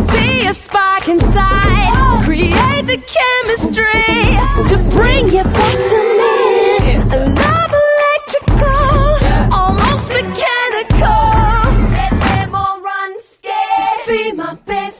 see a spark inside, create the chemistry to bring you back to me.